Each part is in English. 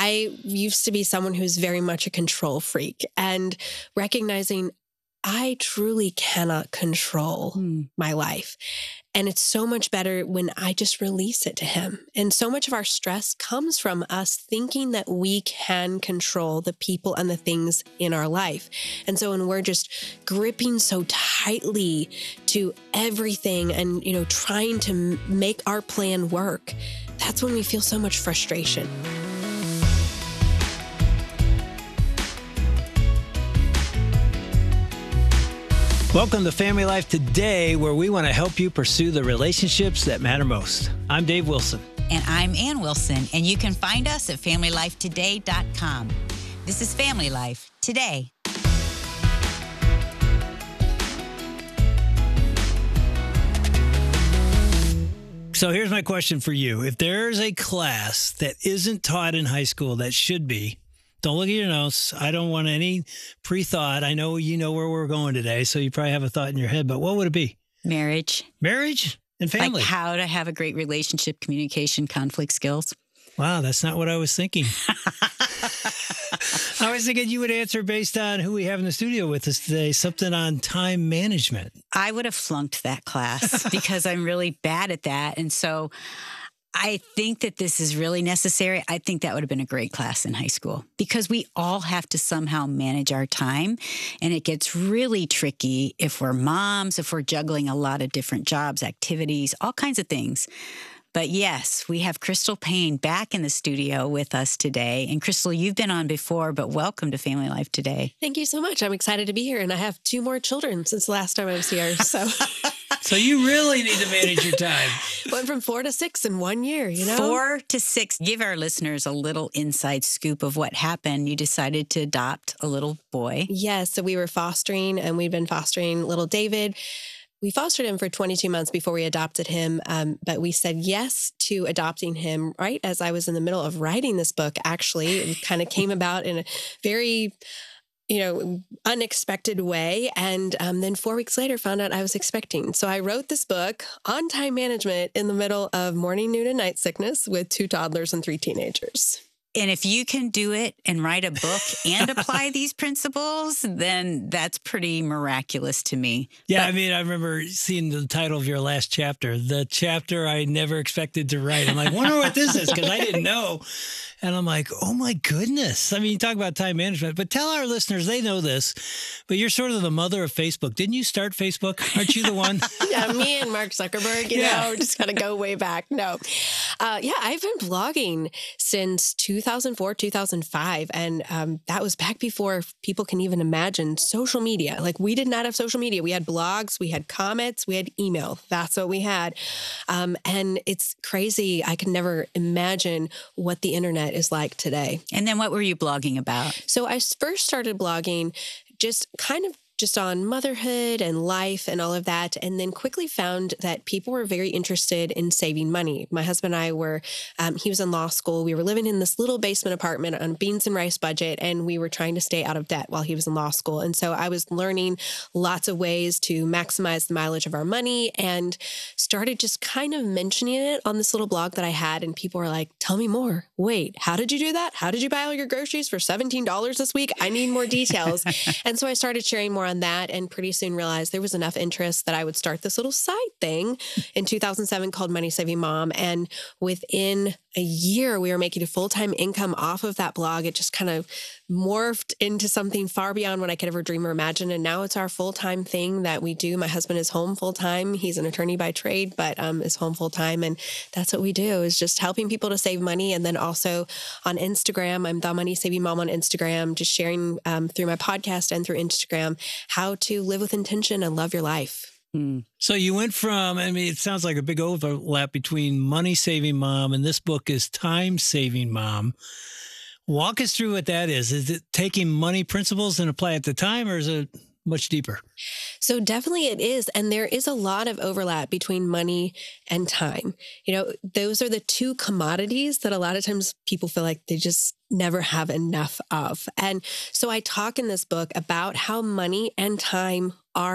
I used to be someone who's very much a control freak, and recognizing I truly cannot control my life. And it's so much better when I just release it to him. And so much of our stress comes from us thinking that we can control the people and the things in our life. And so when we're just gripping so tightly to everything and, trying to make our plan work, that's when we feel so much frustration. Welcome to Family Life Today, where we want to help you pursue the relationships that matter most. I'm Dave Wilson. And I'm Ann Wilson, and you can find us at FamilyLifeToday.com. This is Family Life Today. So here's my question for you. If there's a class that isn't taught in high school that should be, don't look at your notes. I don't want any pre-thought. I know you know where we're going today, so you probably have a thought in your head, but what would it be? Marriage. Marriage and family. Like how to have a great relationship, communication, conflict skills. Wow, that's not what I was thinking. I was thinking you would answer based on who we have in the studio with us today, something on time management. I would have flunked that class because I'm really bad at that. And so I think that this is really necessary. I think that would have been a great class in high school because we all have to somehow manage our time. And it gets really tricky if we're moms, if we're juggling a lot of different jobs, activities, all kinds of things. But yes, we have Crystal Payne back in the studio with us today. And Crystal, you've been on before, but welcome to Family Life Today. Thank you so much. I'm excited to be here. And I have 2 more children since the last time I was here. So you really need to manage your time. Went from 4 to 6 in 1 year, 4 to 6. Give our listeners a little inside scoop of what happened. You decided to adopt a little boy. Yes. So we were fostering, and we'd been fostering little David. We fostered him for 22 months before we adopted him, but we said yes to adopting him right as I was in the middle of writing this book, actually. It kind of came about in a very unexpected way. And then 4 weeks later, found out I was expecting. So I wrote this book on time management in the middle of morning, noon, and night sickness with 2 toddlers and 3 teenagers. And if you can do it and write a book and apply these principles, then that's pretty miraculous to me. Yeah, I remember seeing the title of your last chapter, the chapter I never expected to write. I'm like, wonder what this is, because I didn't know. And I'm like, oh my goodness. You talk about time management, but tell our listeners, they know this, but you're sort of the mother of Facebook. Didn't you start Facebook? Aren't you the one? Yeah, me and Mark Zuckerberg, just kind of go way back. No. I've been blogging since 2004, 2005. And that was back before people can even imagine social media. Like, we did not have social media. We had blogs, we had comments, we had email. That's what we had. And it's crazy. I could never imagine what the internet is like today. And then what were you blogging about? So I first started blogging just on motherhood and life and all of that. And then quickly found that people were very interested in saving money. My husband and I were, he was in law school. We were living in this little basement apartment on a beans and rice budget, and we were trying to stay out of debt while he was in law school. And so I was learning lots of ways to maximize the mileage of our money and started just kind of mentioning it on this little blog that I had. And people were like, tell me more. Wait, how did you do that? How did you buy all your groceries for $17 this week? I need more details. And so I started sharing more on that, and pretty soon realized there was enough interest that I would start this little side thing in 2007 called Money Saving Mom. And within a year, we were making a full-time income off of that blog. It just kind of morphed into something far beyond what I could ever dream or imagine. And now it's our full-time thing that we do. My husband is home full-time. He's an attorney by trade, but is home full-time. And that's what we do, is just helping people to save money. And then also on Instagram, I'm The Money Saving Mom on Instagram, just sharing through my podcast and through Instagram how to live with intention and love your life. So you went from, it sounds like a big overlap between Money Saving Mom and this book is Time Saving Mom. Walk us through what that is. Is it taking money principles and apply it to time, or is it much deeper? So definitely it is. And there is a lot of overlap between money and time. Those are the 2 commodities that a lot of times people feel like they just never have enough of. And so I talk in this book about how money and time are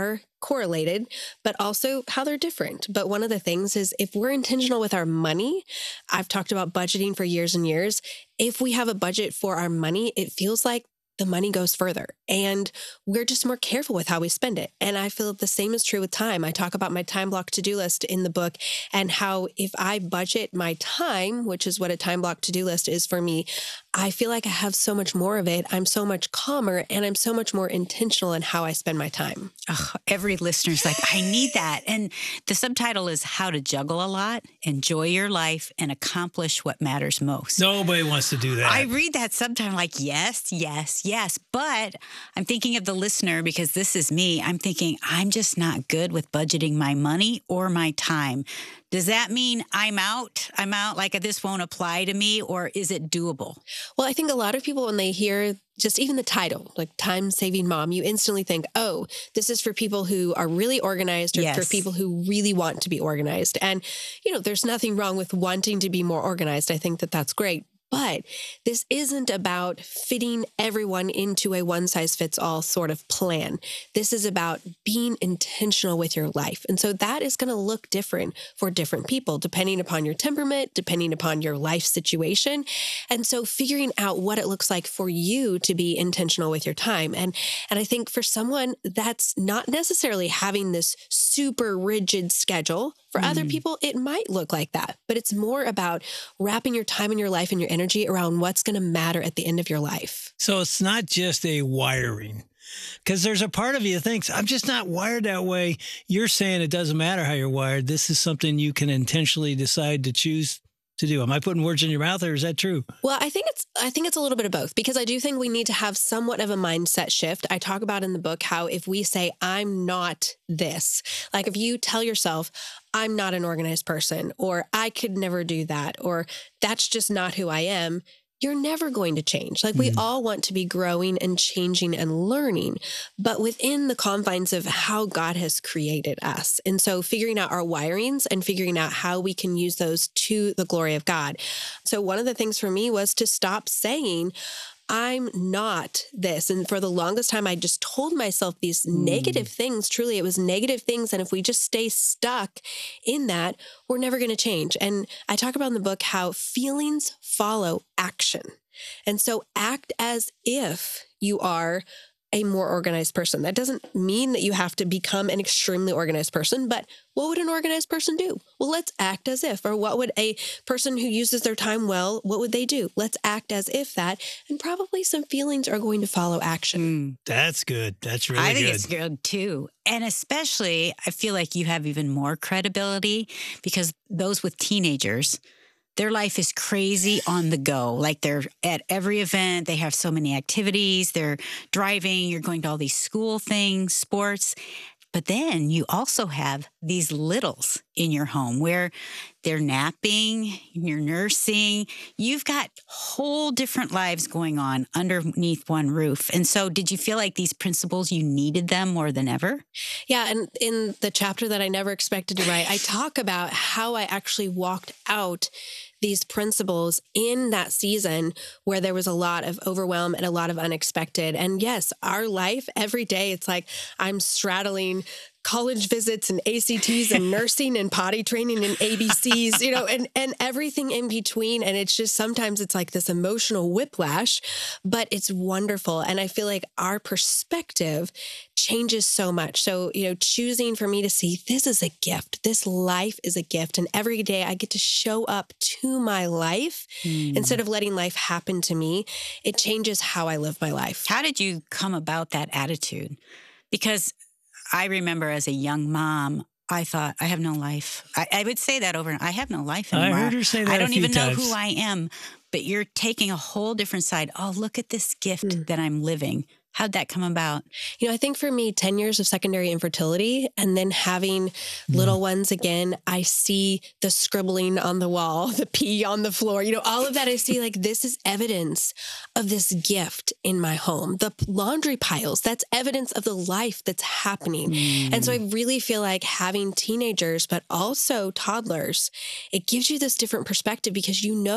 correlated, but also how they're different. But one of the things is if we're intentional with our money, I've talked about budgeting for years and years. If we have a budget for our money, it feels like the money goes further and we're just more careful with how we spend it. And I feel the same is true with time. I talk about my time block to-do list in the book and how if I budget my time, which is what a time block to-do list is for me, I feel like I have so much more of it. I'm so much calmer and I'm so much more intentional in how I spend my time. Oh, every listener's like, I need that. And the subtitle is How to Juggle a Lot, Enjoy Your Life, and Accomplish What Matters Most. Nobody wants to do that. I read that sometime like, yes, yes, yes. But I'm thinking of the listener because this is me. I'm thinking, I'm just not good with budgeting my money or my time. Does that mean I'm out? I'm out, like this won't apply to me, or is it doable? Well, I think a lot of people, when they hear just even the title, like Time Saving Mom, you instantly think, oh, this is for people who are really organized or Yes. for people who really want to be organized. And, there's nothing wrong with wanting to be more organized. I think that that's great. But this isn't about fitting everyone into a one-size-fits-all sort of plan. This is about being intentional with your life. And so that is going to look different for different people, depending upon your temperament, depending upon your life situation. And so figuring out what it looks like for you to be intentional with your time. And I think for someone, that's not necessarily having this super rigid schedule. For other people, it might look like that, but it's more about wrapping your time and your life and your energy around what's going to matter at the end of your life. So it's not just a wiring, because there's a part of you that thinks, I'm just not wired that way. You're saying it doesn't matter how you're wired. This is something you can intentionally decide to choose to do. Am I putting words in your mouth, or is that true? Well, I think it's a little bit of both, because I do think we need to have somewhat of a mindset shift. I talk about in the book how if we say, I'm not this, like if you tell yourself, I'm not an organized person, or I could never do that, or that's just not who I am, you're never going to change. Like we all want to be growing and changing and learning, but within the confines of how God has created us. And so figuring out our wirings and figuring out how we can use those to the glory of God. So one of the things for me was to stop saying, I'm not this. And for the longest time, I just told myself these negative things. Truly, it was negative things. And if we just stay stuck in that, we're never going to change. And I talk about in the book how feelings follow action. And so act as if you are a more organized person. That doesn't mean that you have to become an extremely organized person, but what would an organized person do? Well, let's act as if. Or what would a person who uses their time well, what would they do? Let's act as if that. And probably some feelings are going to follow action. That's good. That's really good. I think it's good too. And especially, I feel like you have even more credibility because those with teenagers, their life is crazy on the go. Like they're at every event. They have so many activities. They're driving. You're going to all these school things, sports. But then you also have these littles in your home where they're napping, you're nursing. You've got whole different lives going on underneath one roof. And so did you feel like these principles, you needed them more than ever? Yeah. And in the chapter that I never expected to write, I talk about how I actually walked out these principles in that season where there was a lot of overwhelm and a lot of unexpected. And yes, our life every day, it's like I'm straddling college visits and ACTs and nursing and potty training and ABCs, and everything in between. And it's just, sometimes it's like this emotional whiplash, but it's wonderful. And I feel like our perspective changes so much. So, choosing for me to see this is a gift, this life is a gift. And every day I get to show up to my life instead of letting life happen to me. It changes how I live my life. How did you come about that attitude? Because I remember as a young mom, I thought, I have no life. I would say that over and I have no life anymore. I heard her say that I don't a few even times. know who I am, but you're taking a whole different side. Oh, look at this gift that I'm living. How'd that come about? I think for me, 10 years of secondary infertility and then having little ones again, I see the scribbling on the wall, the pee on the floor, all of that. I see like this is evidence of this gift in my home. The laundry piles, that's evidence of the life that's happening. And so I really feel like having teenagers, but also toddlers, it gives you this different perspective because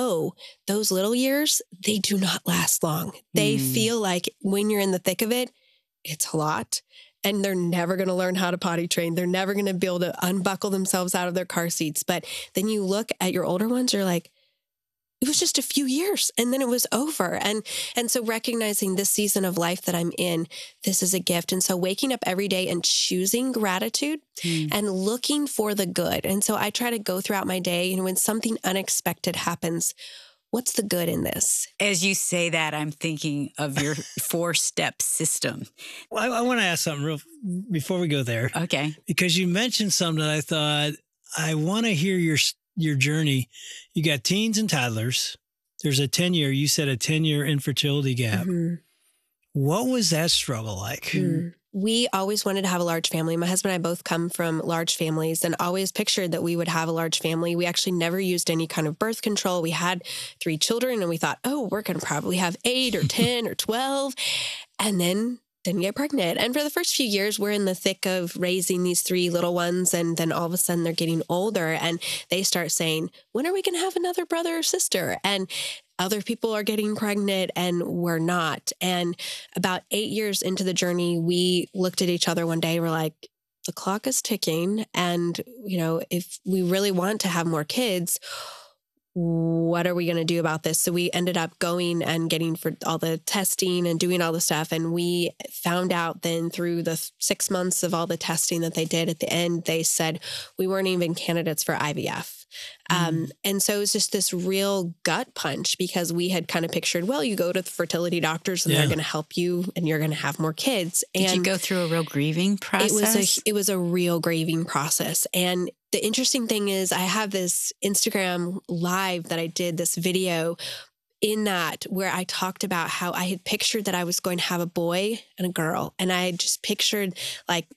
those little years, they do not last long. They feel like when you're in the thick of it, it's a lot. and they're never going to learn how to potty train. They're never going to be able to unbuckle themselves out of their car seats. But then you look at your older ones, you're like, it was just a few years and then it was over. And so recognizing this season of life that I'm in, this is a gift. And so waking up every day and choosing gratitude and looking for the good. And so I try to go throughout my day, and when something unexpected happens, what's the good in this? As you say that, I'm thinking of your 4-step system. Well, I want to ask something real before we go there. Okay. Because you mentioned something that I thought, I want to hear your journey. You got teens and toddlers. There's a 10-year, you said a 10-year infertility gap. Mm-hmm. What was that struggle like? Mm. We always wanted to have a large family. My husband and I both come from large families and always pictured that we would have a large family. We actually never used any kind of birth control. We had 3 children and we thought, oh, we're going to probably have 8 or 10 or 12. And then didn't get pregnant. And for the first few years, we're in the thick of raising these 3 little ones. And then all of a sudden they're getting older and they start saying, when are we going to have another brother or sister? And other people are getting pregnant and we're not. And about 8 years into the journey, we looked at each other one day. We're like, the clock is ticking. And, you know, if we really want to have more kids, what are we going to do about this? So we ended up going and getting for all the testing and doing all the stuff. And we found out then through the 6 months of all the testing that they did at the end, they said we weren't even candidates for IVF. And so it was just this real gut punch because we had kind of pictured, well, you go to the fertility doctors and they're going to help you and you're going to have more kids. And did you go through a real grieving process? It was a real grieving process. And the interesting thing is I have this Instagram live that I did, this video in that where I talked about how I had pictured that I was going to have a boy and a girl. And I had just pictured like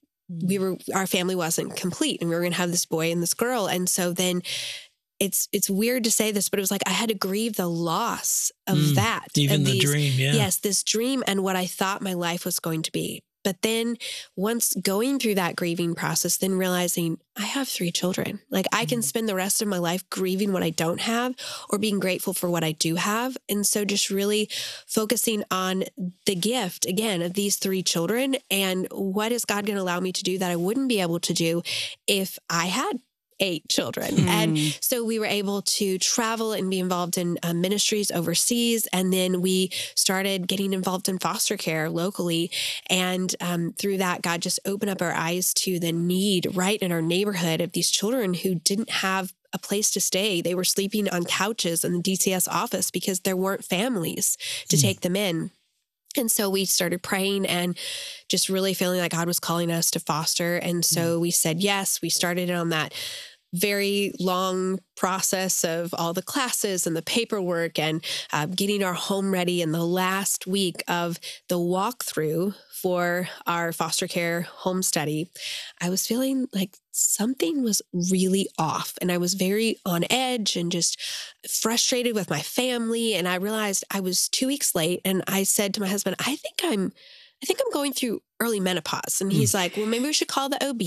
our family wasn't complete and we were going to have this boy and this girl. And so then it's weird to say this, but it was like I had to grieve the loss of that. Even the dream, yeah. Yes, this dream and what I thought my life was going to be. But then once going through that grieving process, then realizing I have 3 children. Like I can spend the rest of my life grieving what I don't have or being grateful for what I do have. And so just really focusing on the gift, again, of these 3 children and what is God going to allow me to do that I wouldn't be able to do if I had 8 children. And so we were able to travel and be involved in ministries overseas. And then we started getting involved in foster care locally. And through that, God just opened up our eyes to the need right in our neighborhood of these children who didn't have a place to stay. They were sleeping on couches in the DCS office because there weren't families to take them in. And so we started praying and just really feeling like God was calling us to foster. And so we said yes. We started on that very long process of all the classes and the paperwork and getting our home ready. In the last week of the walkthrough for our foster care home study, I was feeling like something was really off and I was very on edge and just frustrated with my family. And I realized I was 2 weeks late and I said to my husband, I think I'm going through early menopause. And he's like, well, maybe we should call the OB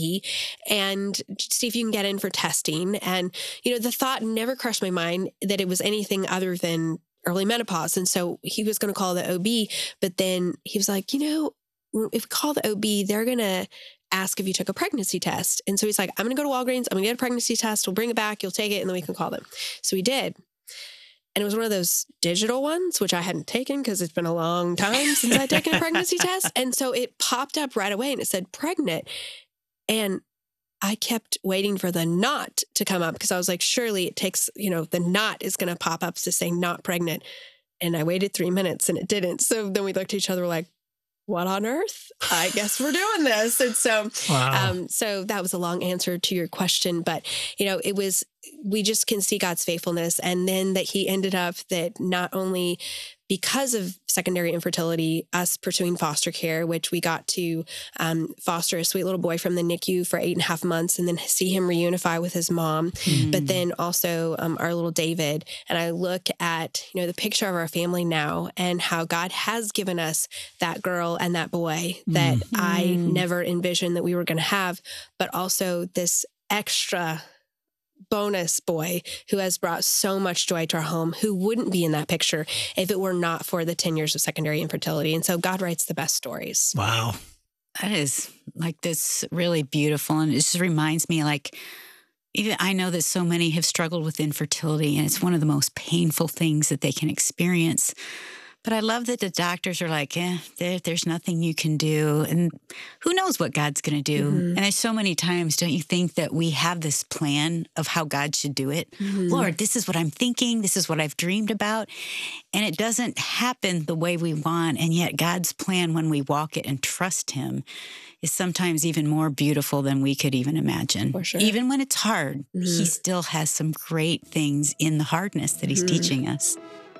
and see if you can get in for testing. And, you know, the thought never crossed my mind that it was anything other than early menopause. And so he was going to call the OB, but then he was like, you know, if we call the OB, they're going to ask if you took a pregnancy test. And so he's like, I'm going to go to Walgreens. I'm going to get a pregnancy test. We'll bring it back. You'll take it. And then we can call them. So we did. And it was one of those digital ones, which I hadn't taken because it's been a long time since I'd taken a pregnancy test. And so it popped up right away and it said pregnant. And I kept waiting for the not to come up because I was like, surely it takes, you know, the not is going to pop up to say not pregnant. And I waited 3 minutes and it didn't. So then we looked at each other like, what on earth? I guess we're doing this. And so, so that was a long answer to your question, but you know, we just can see God's faithfulness. And then that he ended up that not only because of secondary infertility, us pursuing foster care, which we got to foster a sweet little boy from the NICU for 8.5 months and then see him reunify with his mom. But then also our little David. And I look at, you know, the picture of our family now and how God has given us that girl and that boy that I never envisioned that we were going to have, but also this extra bonus boy who has brought so much joy to our home, who wouldn't be in that picture if it were not for the 10 years of secondary infertility. And so God writes the best stories. Wow. That is like this really beautiful. And it just reminds me like, even I know that so many have struggled with infertility and it's one of the most painful things that they can experience. But I love that the doctors are like, there's nothing you can do. And who knows what God's going to do? And there's so many times, don't you think that we have this plan of how God should do it? Lord, this is what I'm thinking. This is what I've dreamed about. And it doesn't happen the way we want. And yet God's plan, when we walk it and trust him, is sometimes even more beautiful than we could even imagine. For sure. Even when it's hard, he still has some great things in the hardness that he's teaching us.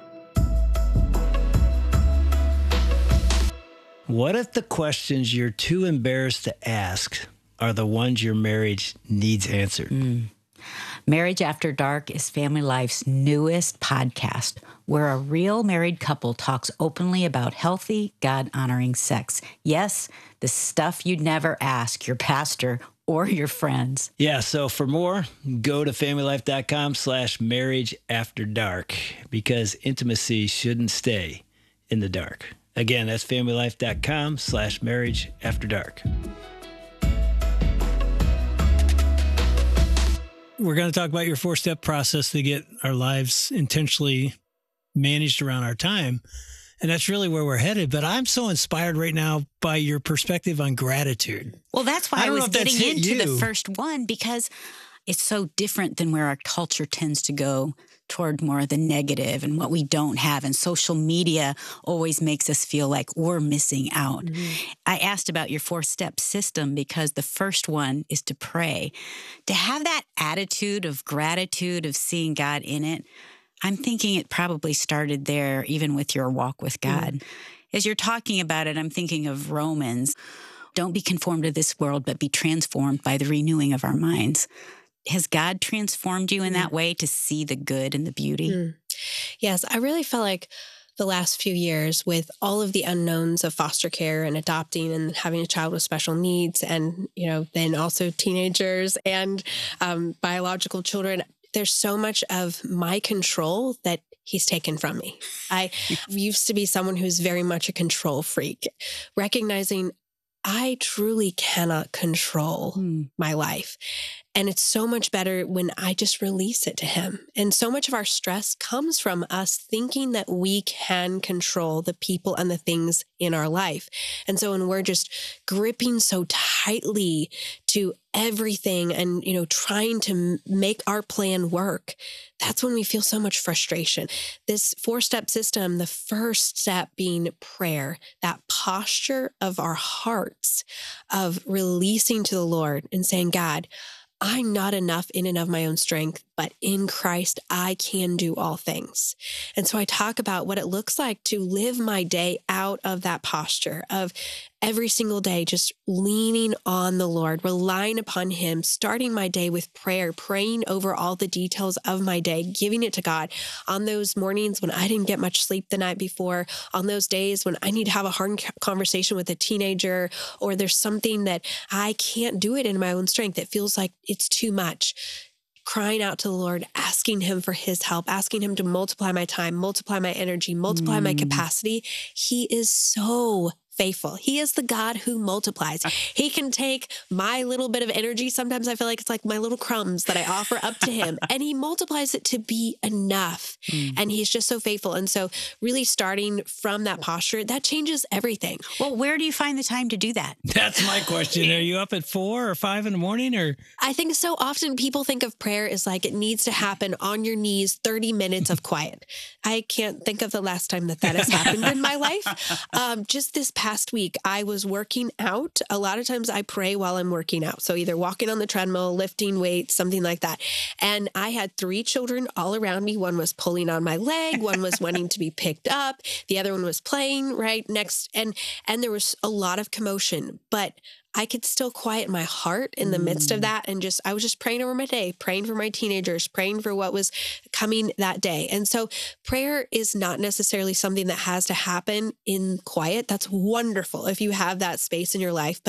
What if the questions you're too embarrassed to ask are the ones your marriage needs answered? Marriage After Dark is Family Life's newest podcast, where a real married couple talks openly about healthy, God-honoring sex. Yes, the stuff you'd never ask your pastor or your friends. Yeah, so for more, go to familylife.com/marriage after dark, because intimacy shouldn't stay in the dark. Again, that's familylife.com/marriage after dark. We're going to talk about your 4-step process to get our lives intentionally managed around our time. And that's really where we're headed. But I'm so inspired right now by your perspective on gratitude. Well, that's why I was getting into the first one, because it's so different than where our culture tends to go toward more of the negative and what we don't have. And social media always makes us feel like we're missing out. I asked about your 4-step system because the first one is to pray. To have that attitude of gratitude, of seeing God in it, I'm thinking it probably started there, even with your walk with God. As you're talking about it, I'm thinking of Romans. Don't be conformed to this world, but be transformed by the renewing of our minds. Has God transformed you in that way to see the good and the beauty? Yes, I really felt like the last few years, with all of the unknowns of foster care and adopting and having a child with special needs, and, you know, then also teenagers and biological children, there's so much of my control that he's taken from me. I used to be someone who's very much a control freak, recognizing I truly cannot control my life. And it's so much better when I just release it to him. And so much of our stress comes from us thinking that we can control the people and the things in our life. And so when we're just gripping so tightly to everything and, you know, trying to make our plan work, that's when we feel so much frustration. This 4-step system, the first step being prayer, that posture of our hearts of releasing to the Lord and saying, God, I'm not enough in and of my own strength, but in Christ, I can do all things. And so I talk about what it looks like to live my day out of that posture of every single day, just leaning on the Lord, relying upon him, starting my day with prayer, praying over all the details of my day, giving it to God on those mornings when I didn't get much sleep the night before, on those days when I need to have a hard conversation with a teenager, or there's something that I can't do it in my own strength. It feels like it's too much. Crying out to the Lord, asking him for his help, asking him to multiply my time, multiply my energy, multiply my capacity. He is so faithful. He is the God who multiplies. He can take my little bit of energy. Sometimes I feel like it's like my little crumbs that I offer up to him, and he multiplies it to be enough. And he's just so faithful. And so really starting from that posture, that changes everything. Well, where do you find the time to do that? That's my question. Are you up at 4 or 5 in the morning, or? I think so often people think of prayer as like it needs to happen on your knees, 30 minutes of quiet. I can't think of the last time that has happened in my life. Just this past week, I was working out. A lot of times I pray while I'm working out. So either walking on the treadmill, lifting weights, something like that. And I had 3 children all around me. One was pulling on my leg. One was wanting to be picked up. The other one was playing right next. And there was a lot of commotion, but I could still quiet my heart in the midst of that. And I was just praying over my day, praying for my teenagers, praying for what was coming that day. And so prayer is not necessarily something that has to happen in quiet. That's wonderful if you have that space in your life, but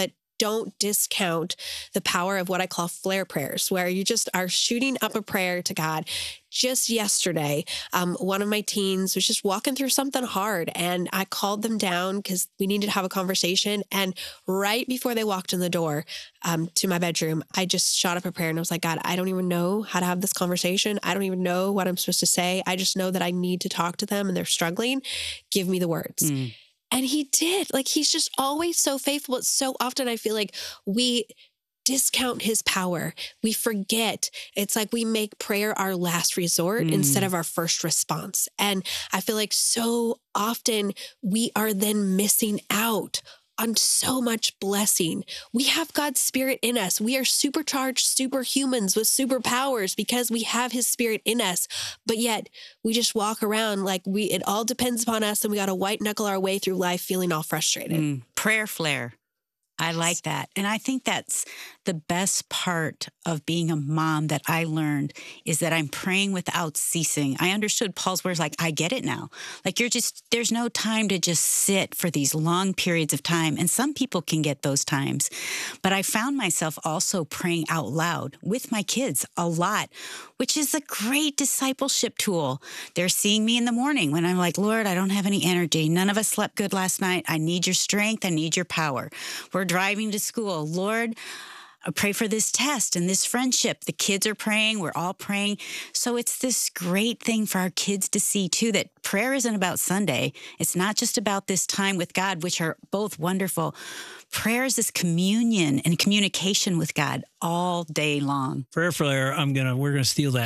don't discount the power of what I call flare prayers, where you just are shooting up a prayer to God. Just yesterday, one of my teens was just walking through something hard, and I called them down because we needed to have a conversation. And right before they walked in the door to my bedroom, I just shot up a prayer, and I was like, God, I don't even know how to have this conversation. I don't even know what I'm supposed to say. I just know that I need to talk to them, and they're struggling. Give me the words. And he did. Like, he's just always so faithful. But so often I feel like we discount his power. We forget. It's like we make prayer our last resort instead of our first response. And I feel like so often we are then missing out on so much blessing. We have God's Spirit in us. We are supercharged superhumans with superpowers because we have his Spirit in us. But yet we just walk around like it all depends upon us, and we got to white knuckle our way through life feeling all frustrated. Prayer flare. I like that. And I think that's the best part of being a mom that I learned is that I'm praying without ceasing. I understood Paul's words, like, I get it now. Like, there's no time to just sit for these long periods of time. And some people can get those times. But I found myself also praying out loud with my kids a lot, which is a great discipleship tool. They're seeing me in the morning when I'm like, Lord, I don't have any energy. None of us slept good last night. I need your strength. I need your power. We're driving to school. Lord, I pray for this test and this friendship. The kids are praying. We're all praying. So it's this great thing for our kids to see, too, that prayer isn't about Sunday. It's not just about this time with God, which are both wonderful. Prayer is this communion and communication with God all day long. Prayer flare, we're gonna steal that.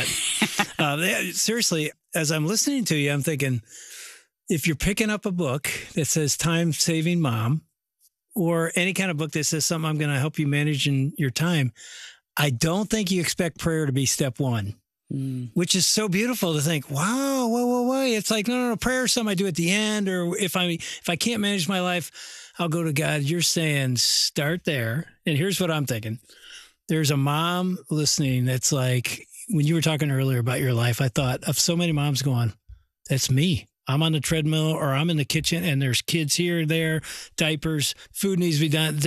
Seriously, as I'm listening to you, I'm thinking, if you're picking up a book that says Time Saving Mom, or any kind of book that says something I'm going to help you manage in your time, I don't think you expect prayer to be step one, which is so beautiful to think, wow, whoa. It's like, no, prayer is something I do at the end, or if I can't manage my life, I'll go to God. You're saying start there. And here's what I'm thinking. There's a mom listening that's like, when you were talking earlier about your life, I thought of so many moms going, that's me. I'm on the treadmill, or I'm in the kitchen, and there's kids here, there, diapers, food needs to be done.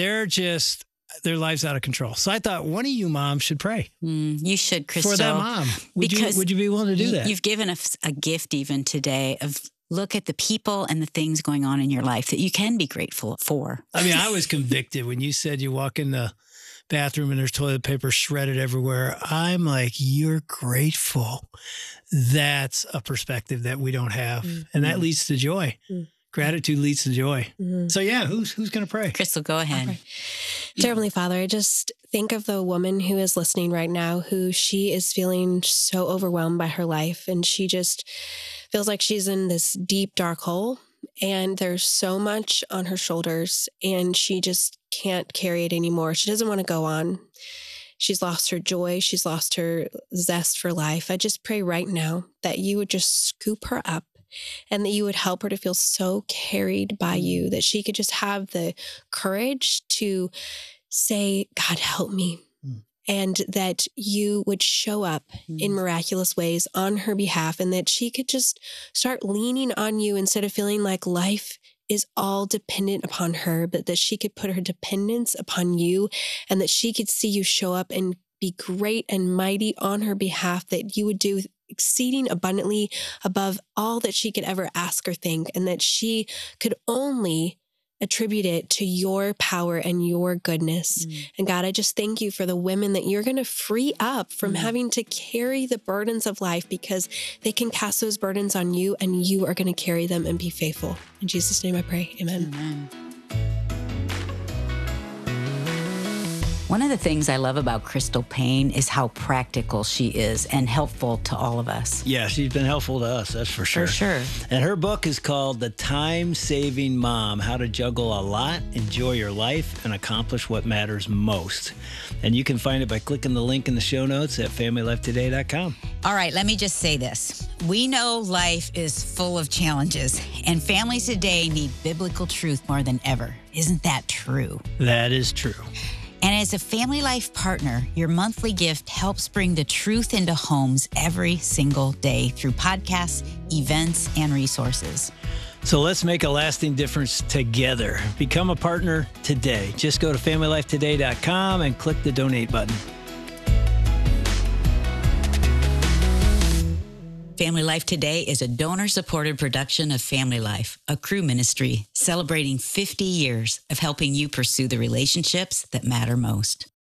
Their life's out of control. So I thought one of you moms should pray. You should, Crystal. For that mom. Would you be willing to do that? You've given us a gift even today of look at the people and the things going on in your life that you can be grateful for. I mean, I was convicted when you said you walk in the bathroom and there's toilet paper shredded everywhere. I'm like, you're grateful. That's a perspective that we don't have. And that leads to joy. Gratitude leads to joy. So yeah, who's going to pray? Crystal, go ahead. Dear Heavenly Father, I just think of the woman who is listening right now, who she is feeling so overwhelmed by her life. And she just feels like she's in this deep, dark hole. And there's so much on her shoulders, and she just can't carry it anymore. She doesn't want to go on. She's lost her joy. She's lost her zest for life. I just pray right now that you would just scoop her up, and that you would help her to feel so carried by you, that she could just have the courage to say, God, help me. And that you would show up in miraculous ways on her behalf, and that she could just start leaning on you instead of feeling like life is all dependent upon her, but that she could put her dependence upon you, and that she could see you show up and be great and mighty on her behalf, that you would do exceeding abundantly above all that she could ever ask or think, and that she could only attribute it to your power and your goodness. And God, I just thank you for the women that you're going to free up from having to carry the burdens of life, because they can cast those burdens on you, and you are going to carry them and be faithful. In Jesus' name I pray. Amen. Amen. One of the things I love about Crystal Paine is how practical she is and helpful to all of us. Yeah, she's been helpful to us, that's for sure. For sure. And her book is called The Time Saving Mom, How to Juggle a Lot, Enjoy Your Life, and Accomplish What Matters Most. And you can find it by clicking the link in the show notes at familylifetoday.com. All right, let me just say this. We know life is full of challenges, and families today need biblical truth more than ever. Isn't that true? That is true. And as a Family Life partner, your monthly gift helps bring the truth into homes every single day through podcasts, events, and resources. So let's make a lasting difference together. Become a partner today. Just go to familylifetoday.com and click the donate button. Family Life Today is a donor-supported production of Family Life, a Cru ministry celebrating 50 years of helping you pursue the relationships that matter most.